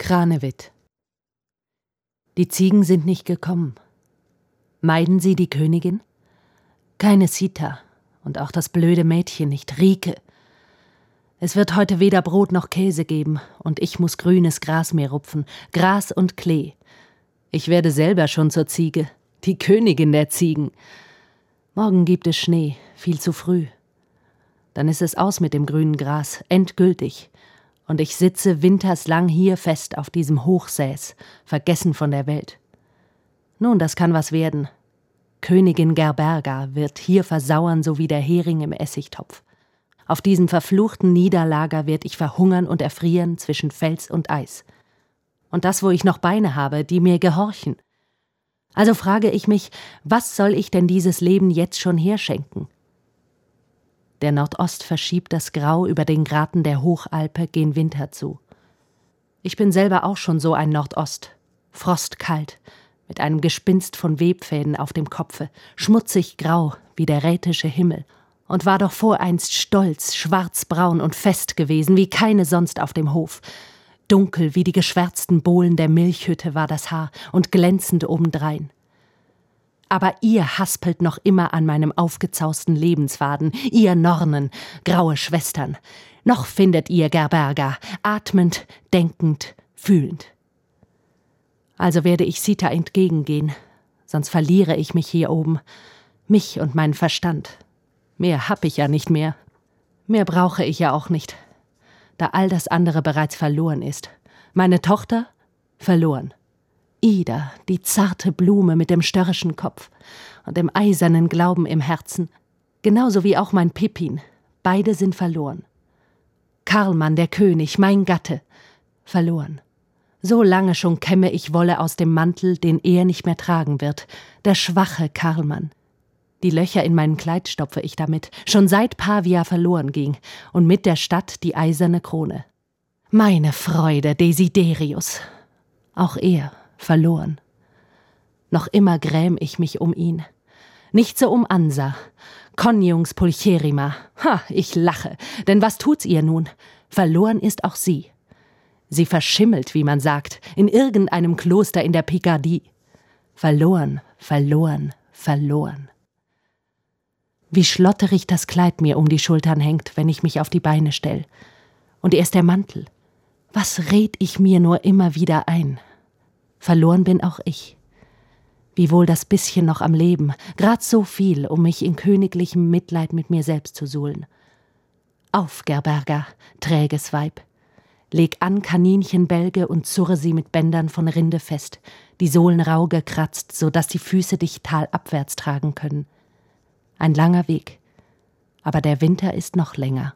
Kranewitt. Die Ziegen sind nicht gekommen. Meiden sie die Königin? Keine Sita und auch das blöde Mädchen nicht, Rike. Es wird heute weder Brot noch Käse geben und ich muss grünes Gras mir rupfen, Gras und Klee. Ich werde selber schon zur Ziege, die Königin der Ziegen. Morgen gibt es Schnee, viel zu früh. Dann ist es aus mit dem grünen Gras, endgültig. Und ich sitze winterslang hier fest auf diesem Hochsäß, vergessen von der Welt. Nun, das kann was werden. Königin Gerberga wird hier versauern, so wie der Hering im Essigtopf. Auf diesem verfluchten Niederlager werd ich verhungern und erfrieren zwischen Fels und Eis. Und das, wo ich noch Beine habe, die mir gehorchen. Also frage ich mich, was soll ich denn dieses Leben jetzt schon herschenken? Der Nordost verschiebt das Grau über den Graten der Hochalpe gen Winter zu. Ich bin selber auch schon so ein Nordost, frostkalt, mit einem Gespinst von Webfäden auf dem Kopfe, schmutzig grau wie der rätische Himmel, und war doch voreinst stolz, schwarzbraun und fest gewesen, wie keine sonst auf dem Hof. Dunkel wie die geschwärzten Bohlen der Milchhütte war das Haar und glänzend obendrein. Aber ihr haspelt noch immer an meinem aufgezausten Lebensfaden, ihr Nornen, graue Schwestern. Noch findet ihr Gerberga, atmend, denkend, fühlend. Also werde ich Sita entgegengehen, sonst verliere ich mich hier oben, mich und meinen Verstand. Mehr hab ich ja nicht mehr. Mehr brauche ich ja auch nicht, da all das andere bereits verloren ist. Meine Tochter? Verloren. Ida, die zarte Blume mit dem störrischen Kopf und dem eisernen Glauben im Herzen, genauso wie auch mein Pippin, beide sind verloren. Karlmann, der König, mein Gatte, verloren. So lange schon kämme ich Wolle aus dem Mantel, den er nicht mehr tragen wird, der schwache Karlmann. Die Löcher in meinem Kleid stopfe ich damit, schon seit Pavia verloren ging, und mit der Stadt die eiserne Krone. Meine Freude, Desiderius. Auch er verloren. Noch immer gräm ich mich um ihn. Nicht so um Ansa. Conjunx pulcherrima. Ha, ich lache, denn was tut's ihr nun? Verloren ist auch sie. Sie verschimmelt, wie man sagt, in irgendeinem Kloster in der Picardie. Verloren, verloren, verloren. Wie schlotterig das Kleid mir um die Schultern hängt, wenn ich mich auf die Beine stell. Und erst der Mantel. Was red ich mir nur immer wieder ein? Verloren bin auch ich. Wiewohl das bisschen noch am Leben, grad so viel, um mich in königlichem Mitleid mit mir selbst zu suhlen. Auf, Gerberga, träges Weib. Leg an Kaninchenbälge und zurre sie mit Bändern von Rinde fest, die Sohlen rau gekratzt, so dass die Füße dich talabwärts tragen können. Ein langer Weg, aber der Winter ist noch länger.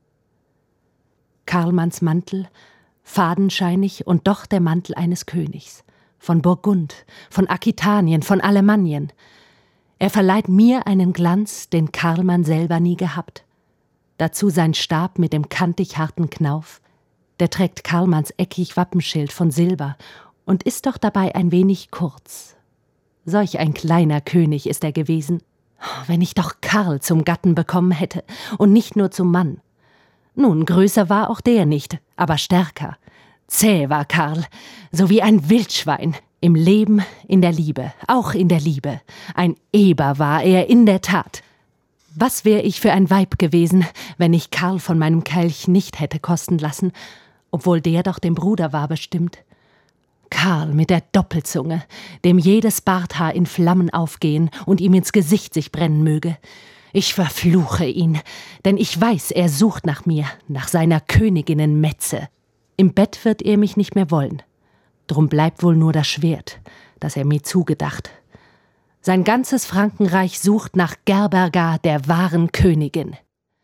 Karlmanns Mantel, fadenscheinig und doch der Mantel eines Königs, von Burgund, von Aquitanien, von Alemannien. Er verleiht mir einen Glanz, den Karlmann selber nie gehabt. Dazu sein Stab mit dem kantig harten Knauf, der trägt Karlmanns eckig Wappenschild von Silber und ist doch dabei ein wenig kurz. Solch ein kleiner König ist er gewesen. Wenn ich doch Karl zum Gatten bekommen hätte und nicht nur zum Mann. Nun, größer war auch der nicht, aber stärker. Zäh war Karl, so wie ein Wildschwein, im Leben, in der Liebe, auch in der Liebe. Ein Eber war er in der Tat. Was wär ich für ein Weib gewesen, wenn ich Karl von meinem Kelch nicht hätte kosten lassen, obwohl der doch dem Bruder war bestimmt. Karl mit der Doppelzunge, dem jedes Barthaar in Flammen aufgehen und ihm ins Gesicht sich brennen möge. Ich verfluche ihn, denn ich weiß, er sucht nach mir, nach seiner Königinnen Metze. Im Bett wird er mich nicht mehr wollen. Drum bleibt wohl nur das Schwert, das er mir zugedacht. Sein ganzes Frankenreich sucht nach Gerberga, der wahren Königin.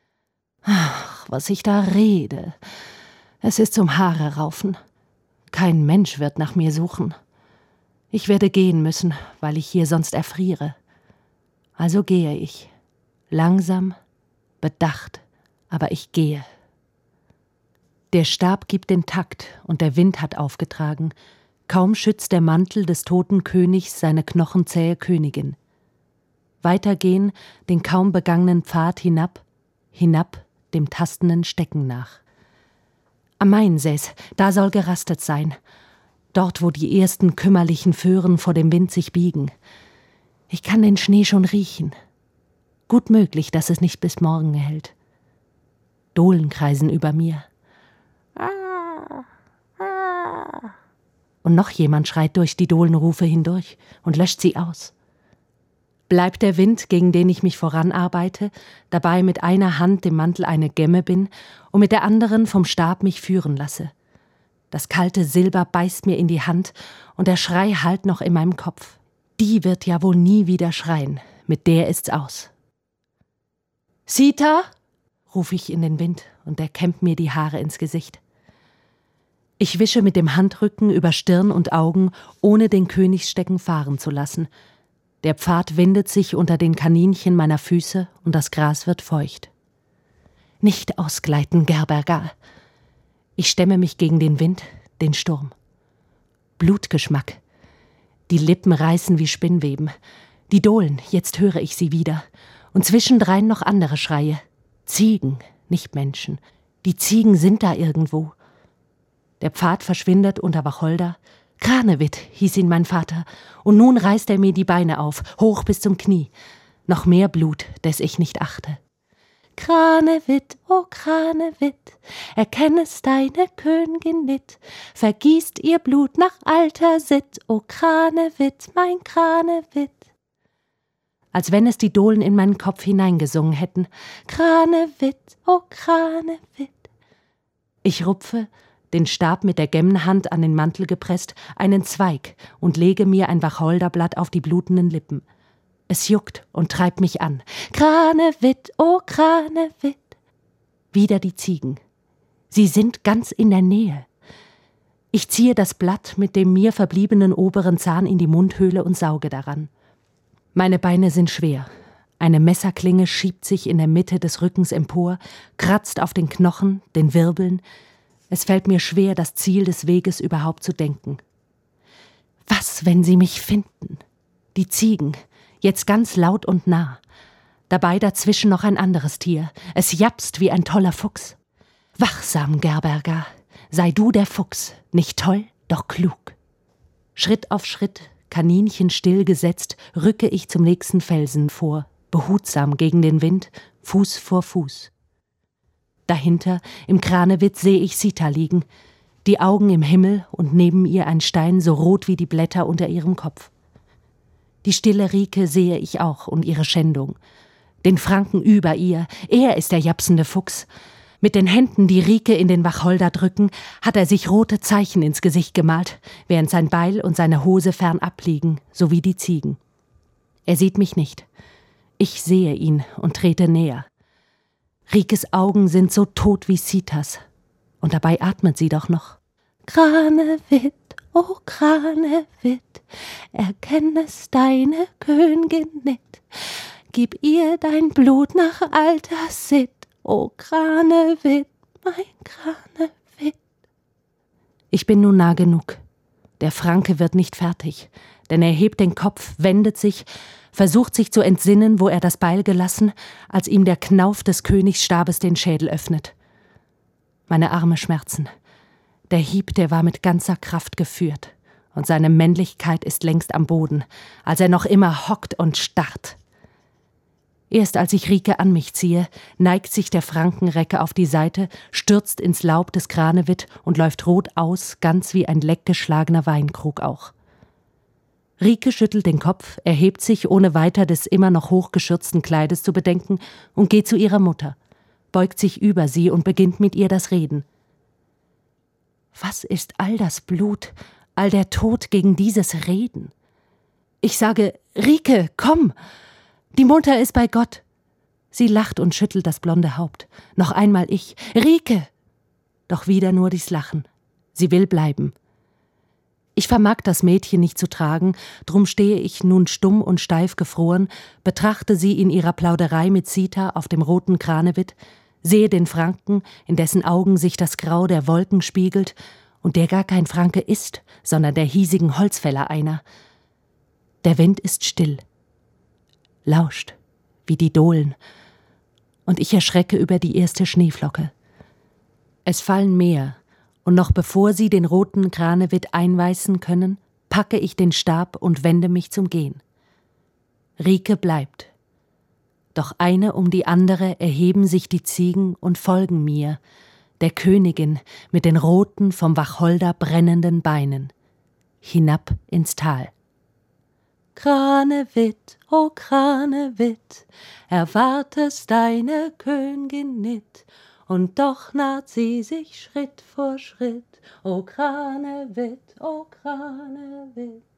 Ach, was ich da rede. Es ist zum Haare raufen. Kein Mensch wird nach mir suchen. Ich werde gehen müssen, weil ich hier sonst erfriere. Also gehe ich. Langsam, bedacht, aber ich gehe. Der Stab gibt den Takt und der Wind hat aufgetragen. Kaum schützt der Mantel des toten Königs seine knochenzähe Königin. Weitergehen den kaum begangenen Pfad hinab, hinab dem tastenden Stecken nach. Am Mainsäß, da soll gerastet sein. Dort, wo die ersten kümmerlichen Föhren vor dem Wind sich biegen. Ich kann den Schnee schon riechen. Gut möglich, dass es nicht bis morgen hält. Dohlen kreisen über mir. Und noch jemand schreit durch die Dohlenrufe hindurch und löscht sie aus. Bleibt der Wind, gegen den ich mich voranarbeite, dabei mit einer Hand dem Mantel eine Gemme bin und mit der anderen vom Stab mich führen lasse. Das kalte Silber beißt mir in die Hand und der Schrei hallt noch in meinem Kopf. Die wird ja wohl nie wieder schreien, mit der ist's aus. »Sita«, rufe ich in den Wind und er kämmt mir die Haare ins Gesicht. Ich wische mit dem Handrücken über Stirn und Augen, ohne den Königsstecken fahren zu lassen. Der Pfad windet sich unter den Kaninchen meiner Füße und das Gras wird feucht. Nicht ausgleiten, Gerberga. Ich stemme mich gegen den Wind, den Sturm. Blutgeschmack. Die Lippen reißen wie Spinnweben. Die Dohlen, jetzt höre ich sie wieder. Und zwischendrein noch andere Schreie. Ziegen, nicht Menschen. Die Ziegen sind da irgendwo. Der Pfad verschwindet unter Wacholder. »Kranewitt«, hieß ihn mein Vater, und nun reißt er mir die Beine auf, hoch bis zum Knie. Noch mehr Blut, des ich nicht achte. »Kranewitt, oh Kranewitt, erkennest deine Kön'gin nit, vergießt ihr Blut nach alter Sitt, oh Kranewitt, mein Kranewitt.« Als wenn es die Dohlen in meinen Kopf hineingesungen hätten. »Kranewitt, oh Kranewitt.« Ich rupfe, den Stab mit der Gemmenhand an den Mantel gepresst, einen Zweig und lege mir ein Wacholderblatt auf die blutenden Lippen. Es juckt und treibt mich an. »Kranewitt, oh Kranewitt.« Wieder die Ziegen. Sie sind ganz in der Nähe. Ich ziehe das Blatt mit dem mir verbliebenen oberen Zahn in die Mundhöhle und sauge daran. Meine Beine sind schwer. Eine Messerklinge schiebt sich in der Mitte des Rückens empor, kratzt auf den Knochen, den Wirbeln. Es fällt mir schwer, das Ziel des Weges überhaupt zu denken. Was, wenn sie mich finden? Die Ziegen, jetzt ganz laut und nah. Dabei dazwischen noch ein anderes Tier. Es japst wie ein toller Fuchs. Wachsam, Gerberga, sei du der Fuchs, nicht toll, doch klug. Schritt auf Schritt, Kaninchen stillgesetzt, rücke ich zum nächsten Felsen vor, behutsam gegen den Wind, Fuß vor Fuß. Dahinter, im Kranewitt, sehe ich Sita liegen, die Augen im Himmel und neben ihr ein Stein so rot wie die Blätter unter ihrem Kopf. Die stille Rike sehe ich auch und ihre Schändung. Den Franken über ihr, er ist der japsende Fuchs. Mit den Händen, die Rike in den Wacholder drücken, hat er sich rote Zeichen ins Gesicht gemalt, während sein Beil und seine Hose fernab liegen, so wie die Ziegen. Er sieht mich nicht. Ich sehe ihn und trete näher. Rikes Augen sind so tot wie Sitas. Und dabei atmet sie doch noch. »Kranewitt, oh Kranewitt, erkennest deine Kön'gin nit. Gib ihr dein Blut nach alter Sitt, oh Kranewitt, mein Kranewitt.« Ich bin nun nah genug. Der Franke wird nicht fertig, denn er hebt den Kopf, wendet sich, versucht sich zu entsinnen, wo er das Beil gelassen, als ihm der Knauf des Königsstabes den Schädel öffnet. Meine Arme schmerzen. Der Hieb, der war mit ganzer Kraft geführt, und seine Männlichkeit ist längst am Boden, als er noch immer hockt und starrt. Erst als ich Rike an mich ziehe, neigt sich der Frankenrecke auf die Seite, stürzt ins Laub des Kranewitt und läuft rot aus, ganz wie ein leckgeschlagener Weinkrug auch. Rike schüttelt den Kopf, erhebt sich, ohne weiter des immer noch hochgeschürzten Kleides zu bedenken, und geht zu ihrer Mutter, beugt sich über sie und beginnt mit ihr das Reden. Was ist all das Blut, all der Tod gegen dieses Reden? Ich sage, Rike, komm! Die Mutter ist bei Gott. Sie lacht und schüttelt das blonde Haupt. Noch einmal ich, Rike! Doch wieder nur dies Lachen. Sie will bleiben. Ich vermag das Mädchen nicht zu tragen, drum stehe ich nun stumm und steif gefroren, betrachte sie in ihrer Plauderei mit Sita auf dem roten Kranewitt, sehe den Franken, in dessen Augen sich das Grau der Wolken spiegelt und der gar kein Franke ist, sondern der hiesigen Holzfäller einer. Der Wind ist still, lauscht, wie die Dohlen, und ich erschrecke über die erste Schneeflocke. Es fallen mehr, Und noch bevor sie den roten Kranewitt einweisen können, packe ich den Stab und wende mich zum Gehen. Rike bleibt. Doch eine um die andere erheben sich die Ziegen und folgen mir, der Königin mit den roten, vom Wacholder brennenden Beinen, hinab ins Tal. Kranewitt, o Kranewitt, erwartest deine Kön'gin nit, und doch naht sie sich Schritt vor Schritt, o Kranewitt, o Kranewitt.